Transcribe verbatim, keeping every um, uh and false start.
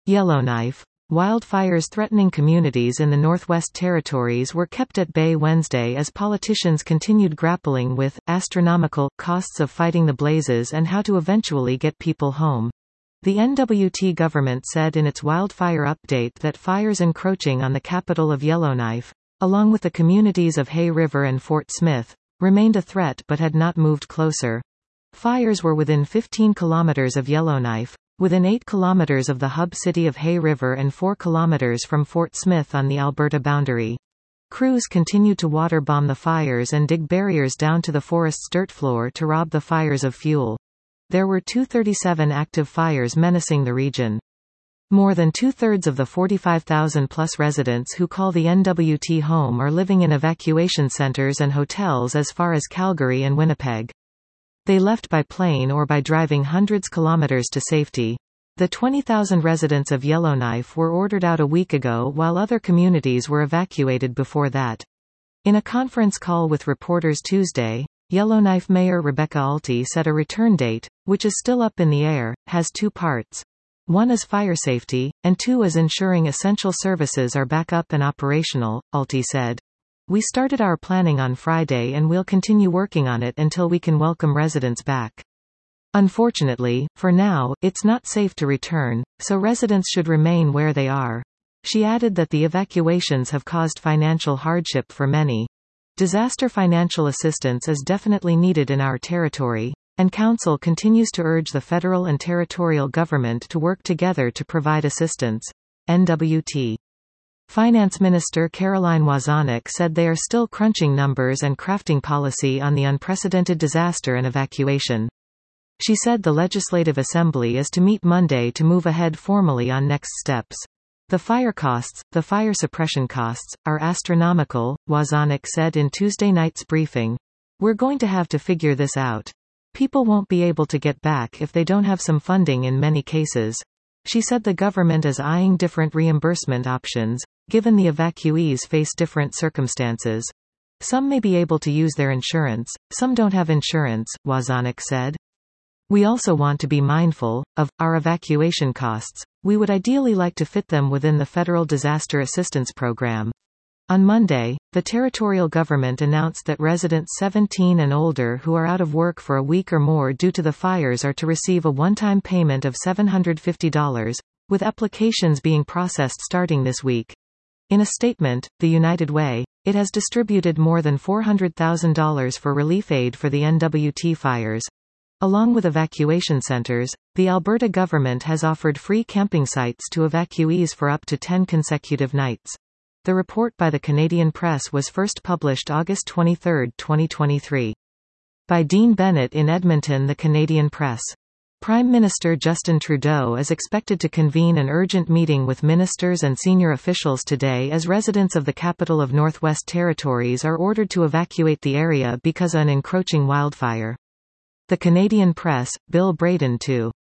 Yellowknife. Wildfires threatening communities in the Northwest Territories were kept at bay Wednesday as politicians continued grappling with astronomical costs of fighting the blazes and how to eventually get people home. The N W T government said in its wildfire update that fires encroaching on the capital of Yellowknife, along with the communities of Hay River and Fort Smith, remained a threat but had not moved closer. Fires were within fifteen kilometers of Yellowknife, within eight kilometers of the hub city of Hay River and four kilometers from Fort Smith on the Alberta boundary. Crews continued to water bomb the fires and dig barriers down to the forest's dirt floor to rob the fires of fuel. There were two hundred thirty-seven active fires menacing the region. More than two-thirds of the forty-five thousand plus residents who call the N W T home are living in evacuation centers and hotels as far as Calgary and Winnipeg. They left by plane or by driving hundreds kilometers to safety. The twenty thousand residents of Yellowknife were ordered out a week ago while other communities were evacuated before that. In a conference call with reporters Tuesday, Yellowknife Mayor Rebecca Alty said a return date, which is still up in the air, has two parts. One is fire safety, and two is ensuring essential services are back up and operational, Alty said. We started our planning on Friday and we'll continue working on it until we can welcome residents back. Unfortunately, for now, it's not safe to return, so residents should remain where they are. She added that the evacuations have caused financial hardship for many. Disaster financial assistance is definitely needed in our territory, and Council continues to urge the federal and territorial government to work together to provide assistance. N W T. Finance Minister Caroline Wozniak said they are still crunching numbers and crafting policy on the unprecedented disaster and evacuation. She said the Legislative Assembly is to meet Monday to move ahead formally on next steps. The fire costs, the fire suppression costs, are astronomical, Wozniak said in Tuesday night's briefing. We're going to have to figure this out. People won't be able to get back if they don't have some funding in many cases. She said the government is eyeing different reimbursement options, given the evacuees face different circumstances. Some may be able to use their insurance, some don't have insurance, Wozniak said. We also want to be mindful of our evacuation costs. We would ideally like to fit them within the federal disaster assistance program. On Monday, the territorial government announced that residents seventeen and older who are out of work for a week or more due to the fires are to receive a one-time payment of seven hundred fifty dollars, with applications being processed starting this week. In a statement, the United Way, it has distributed more than four hundred thousand dollars for relief aid for the N W T fires. Along with evacuation centers, the Alberta government has offered free camping sites to evacuees for up to ten consecutive nights. The report by the Canadian Press was first published August twenty-third, twenty twenty-three. By Dean Bennett in Edmonton. The Canadian Press. Prime Minister Justin Trudeau is expected to convene an urgent meeting with ministers and senior officials today as residents of the capital of Northwest Territories are ordered to evacuate the area because of an encroaching wildfire. The Canadian Press, Bill Braden two.